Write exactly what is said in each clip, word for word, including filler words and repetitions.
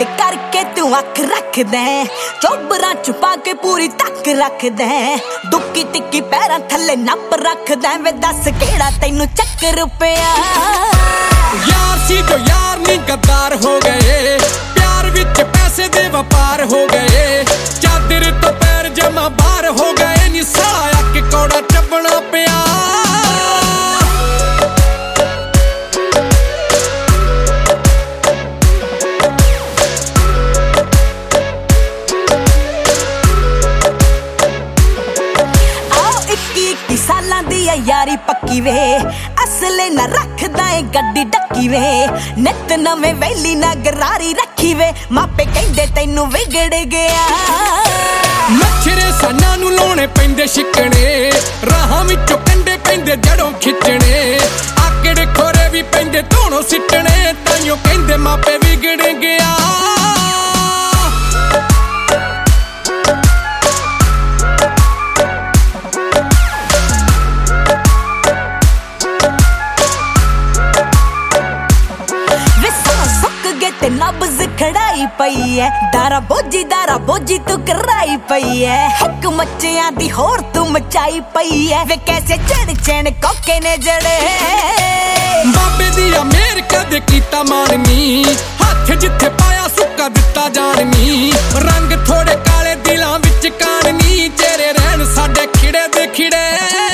बंद करके तू अख रखदा चोबरां च पा के पूरी तक रखदा दुक्की टिक्की पैरां थल्ले नप रखदा वे दस केड़ा तैनू चक्कर पिया यार सी जो यार नी गद्दार हो गए प्यार विच पैसे दे व्यापार हो गए चादर तो पैर जमा बाहर हो गए नी साला अक कौड़ा चबना पिया सालां दी यारी पक्की वे असले न रखदा ए गड्डी डक्की वे नित नवें वैली ना गरारी रखी वे मापे कहंदे तैनू विगड़ गया मच्छरे साना नू लाउणे पैंदे शिकणे राहां विचों कंडे पैंदे जड़ों खिचणे आकड़े खोरे भी पैंदे धोणों सिटणे ताइयों कहंदे मापे विगड़ गया ते नब्ज खड़ाई पई है दारा बोझी दारा बोझी तू कराई पई है हक मच्चियां दी होर तू मचाई पई है वे कैसे चढ़ चढ़ कोके ने जड़े बाबे दिया मेर कदे कीता माननी हाथ जिथे पाया सुक्का दिता जाननी रंग थोड़े काले दिलां विच काननी चेहरे रहन साडे खिड़े दे खिड़े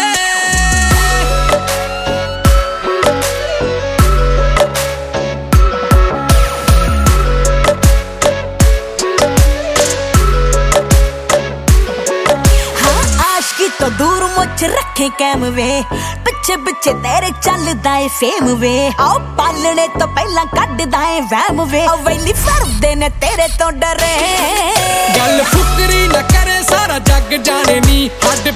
तो दूर मुझ रखे कैम वे पिछे पिछे तेरे चलदा है फेम वे आओ पालने तो पहला कड्डदा है वैम वे वैली फरदे ने तेरे तो डरे गल फुकरी न करे सारा जग जाने नी हद